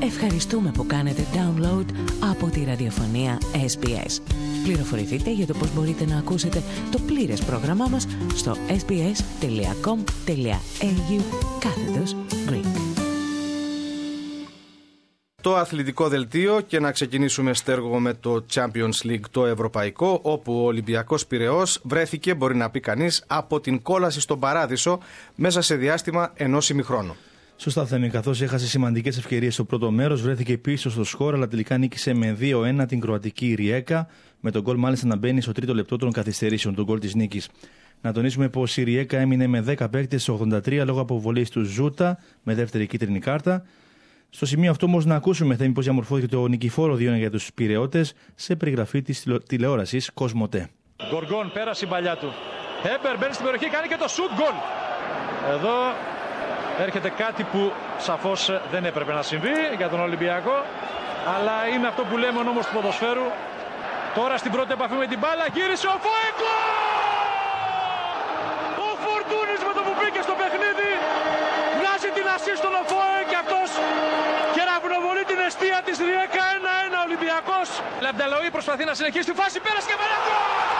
Ευχαριστούμε που κάνετε download από τη ραδιοφωνία SBS. Πληροφορηθείτε για το πώς μπορείτε να ακούσετε το πλήρες πρόγραμμά μας στο sbs.com.au/Greek. Το αθλητικό δελτίο και να ξεκινήσουμε στέργο με το Champions League το ευρωπαϊκό, όπου ο Ολυμπιακός Πειραιώς βρέθηκε, μπορεί να πει κανείς, από την κόλαση στον παράδεισο μέσα σε διάστημα ενός ημιχρόνου. Σωστά, Θέμη, καθώς έχασε σημαντικές ευκαιρίες στο πρώτο μέρος, βρέθηκε πίσω στο σκορ, αλλά τελικά νίκησε με 2-1 την κροατική Ριέκα, με τον γκολ μάλιστα να μπαίνει στο τρίτο λεπτό των καθυστερήσεων, τον γκολ της νίκης. Να τονίσουμε πως η Ριέκα έμεινε με 10 παίκτες στο 83 λόγω αποβολής του Ζούτα με δεύτερη κίτρινη κάρτα. Στο σημείο αυτό όμως να ακούσουμε, Θέμη, πως διαμορφώθηκε το νικηφόρο 2-1 για τους Πειραιώτες σε περιγραφή της τηλεόρασης Κοσμοτέ. Γκοργόν, πέρασε η παλιά του. Έμπερ μπαίνει στην περιοχή, κάνει και το σουτ γκολ. Εδώ έρχεται κάτι που σαφώς δεν έπρεπε να συμβεί για τον Ολυμπιακό, αλλά είναι αυτό που λέμε ο νόμος του ποδοσφαίρου. Τώρα στην πρώτη επαφή με την μπάλα γύρισε ο Φόεκο! Ο Φορτούνης με το που μπήκε στο παιχνίδι βγάζει την ασίστ στον Οφόε και αυτός και να γνωμονεί την εστία της Ριέκα. 1-1 Ολυμπιακός. Λαμπταλοή προσπαθεί να συνεχίσει τη φάση, πέρασε και μαλάκο!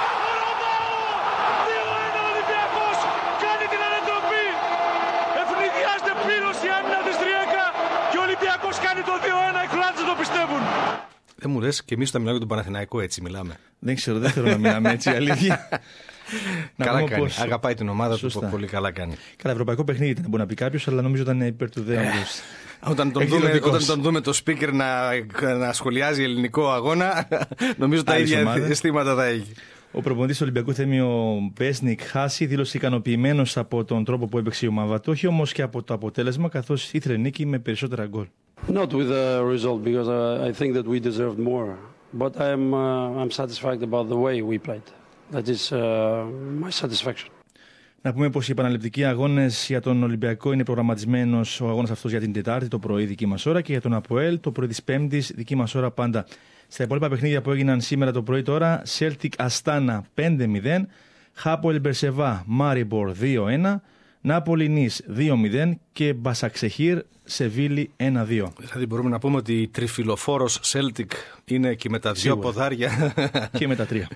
2-1 Ολυμπιακός κάνει την ανατροπή. Ευνηδιάζεται πλήρως η άμυνα της Ριέκα και ο Ολυμπιακός κάνει το 2-1. Οι Κροάτες το πιστεύουν. Δεν μου λες, και εμείς όταν μιλάμε για τον Παναθηναϊκό έτσι μιλάμε. Δεν ξέρω, δεν θέλω να μιλάμε έτσι, αλήθεια. Καλά κάνει. Πώς... Αγαπάει την ομάδα του, πολύ καλά κάνει. Καλά, ευρωπαϊκό παιχνίδι ήταν, μπορεί να πει κάποιος, αλλά νομίζω ήταν υπέρ του δέοντος. Όταν τον δούμε το speaker να σχολιάζει ελληνικό αγώνα, νομίζω τα ίδια αισθήματα θα έχει. Ο προπονητής του Ολυμπιακού, Θέμη, ο Μπέσνικ Χάση, δήλωσε ικανοποιημένος από τον τρόπο που έπαιξε η ομάδα του, όχι όμως και από το αποτέλεσμα, καθώς ήθελε νίκη με περισσότερα γκολ. Not with the result, because I think that we deserved more. But I'm satisfied about the way we played. That is my satisfaction. Να πούμε πως οι επαναληπτικοί αγώνες για τον Ολυμπιακό είναι προγραμματισμένος ο αγώνας αυτός για την Τετάρτη το πρωί δική μας ώρα και για τον ΑΠΟΕΛ το πρωί της Πέμπτης δική μας ώρα πάντα. Στα υπόλοιπα παιχνίδια που έγιναν σήμερα το πρωί τώρα, Celtic Αστάνα 5-0, Χάπολ Μπερσεβά Μάριμπορ 2-1, Νάπολη Νις 2-0 και Μπασαξεχήρ Σεβίλη 1-2. Δηλαδή μπορούμε να πούμε ότι η τριφυλοφόρος Celtic είναι και με τα δύο ποδάρια. Και με τα τρία.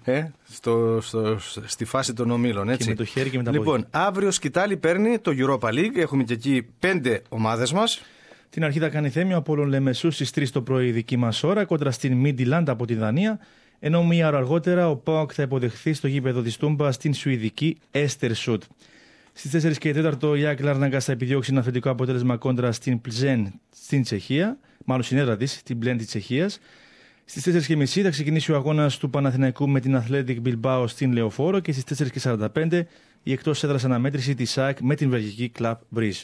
Στη φάση των ομίλων, έτσι. Και με το χέρι και με τα πόδια. Λοιπόν, αύριο σκητάλη παίρνει το Europa League. Έχουμε και εκεί 5 ομάδες μας. Την αρχή θα κάνει Θέμη από τον Λεμεσού στις 3 το πρωί δική μας ώρα κόντρα στην Μίντιλαντ από τη Δανία. Ενώ μία ώρα αργότερα ο ΠΑΟΚ θα υποδεχθεί στο γήπεδο της Τούμπα στην Σουηδική Έστερσουτ. Στις 4 και 4 η ΑΕΚ Λάρναγκας θα επιδιώξει ένα θετικό αποτέλεσμα κόντρα στην Πλζέν στην Τσεχία, μάλλον στην έδρα της, την Πλέν της Τσεχίας. Στις 4.30 θα ξεκινήσει ο αγώνας του Παναθηναϊκού με την Athletic Bilbao στην Λεωφόρο και στις 4.45 η εκτός έδρας αναμέτρηση της ΑΕΚ με την βελγική Club Brugge.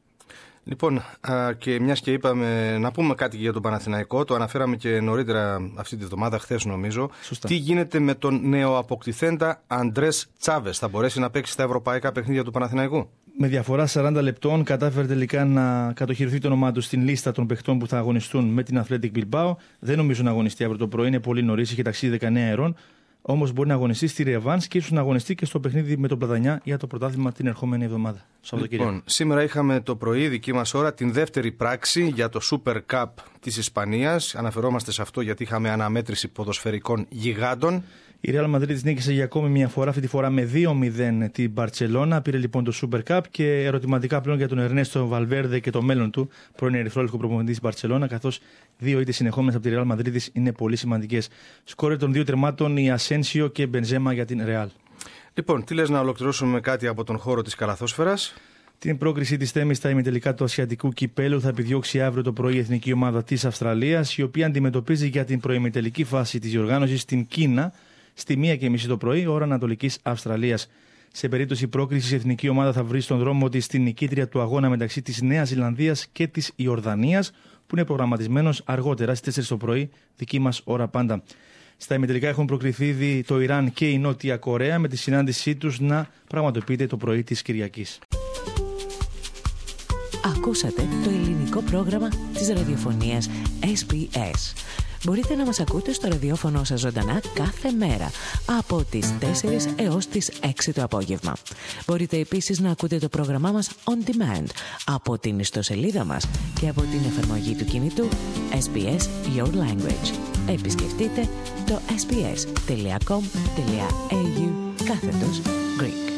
Λοιπόν, και μιας και είπαμε να πούμε κάτι για τον Παναθηναϊκό, το αναφέραμε και νωρίτερα αυτή τη βδομάδα, χθες νομίζω. Σωστά. Τι γίνεται με τον νεοαποκτηθέντα Αντρές Τσάβες, θα μπορέσει να παίξει στα ευρωπαϊκά παιχνίδια του Παναθηναϊκού? Με διαφορά 40 λεπτών κατάφερε τελικά να κατοχυρωθεί το όνομά του στην λίστα των παιχτών που θα αγωνιστούν με την Athletic Bilbao. Δεν νομίζω να αγωνιστεί αύριο το πρωί, είναι πολύ νωρίς, είχε ταξίδι 19 ερών. Όμως μπορεί να αγωνιστεί στη Ρεβάνς και ίσως να αγωνιστεί και στο παιχνίδι με τον Πλατανιά για το πρωτάθλημα την ερχόμενη εβδομάδα. Λοιπόν, σήμερα είχαμε το πρωί, δική μας ώρα, την δεύτερη πράξη για το Super Cup της Ισπανίας. Αναφερόμαστε σε αυτό γιατί είχαμε αναμέτρηση ποδοσφαιρικών γιγάντων. Η Real Madrid νίκησε για ακόμη μια φορά, αυτή τη φορά με 2-0 την Μπαρτσελώνα. Πήρε λοιπόν το Super Cup και ερωτηματικά πλέον για τον Ερνέστο Βαλβέρδε και το μέλλον του, πρώην ερυθρόλευκο προπονητή της Μπαρτσελώνα, καθώς 2 ήττες συνεχόμενες από τη Real Madrid είναι πολύ σημαντικές. Σκόρε των 2 τερμάτων η Ασένσιο και Μπενζέμα για την Real. Λοιπόν, τι λες να ολοκληρώσουμε κάτι από τον χώρο της καλαθόσφαιρας? Την πρόκριση της Θέμης στα ημιτελικά του Ασιατικού Κυπέλου θα επιδιώξει αύριο το πρωί η εθνική ομάδα της Αυστραλίας, η οποία αντιμετωπίζει για την προημιτελική φάση της διοργάνωσης στην Κίνα στη 1:30 το πρωί, ώρα Ανατολικής Αυστραλίας. Σε περίπτωση πρόκρισης, η εθνική ομάδα θα βρει στον δρόμο της την νικήτρια του αγώνα μεταξύ της Νέας Ζηλανδίας και της Ιορδανίας, που είναι προγραμματισμένος αργότερα στις 4 το πρωί, δική μας ώρα πάντα. Στα ημιτελικά έχουν προκριθεί ήδη το Ιράν και η Νότια Κορέα, με τη συνάντησή τους να πραγματοποιείται το πρωί της Κυριακής. Ακούσατε το ελληνικό πρόγραμμα της ραδιοφωνίας SBS. Μπορείτε να μας ακούτε στο ραδιόφωνο σας ζωντανά κάθε μέρα από τις 4 έως τις 6 το απόγευμα. Μπορείτε επίσης να ακούτε το πρόγραμμά μας on demand από την ιστοσελίδα μας και από την εφαρμογή του κινητού SBS Your Language. Επισκεφτείτε το sbs.com.au/Greek.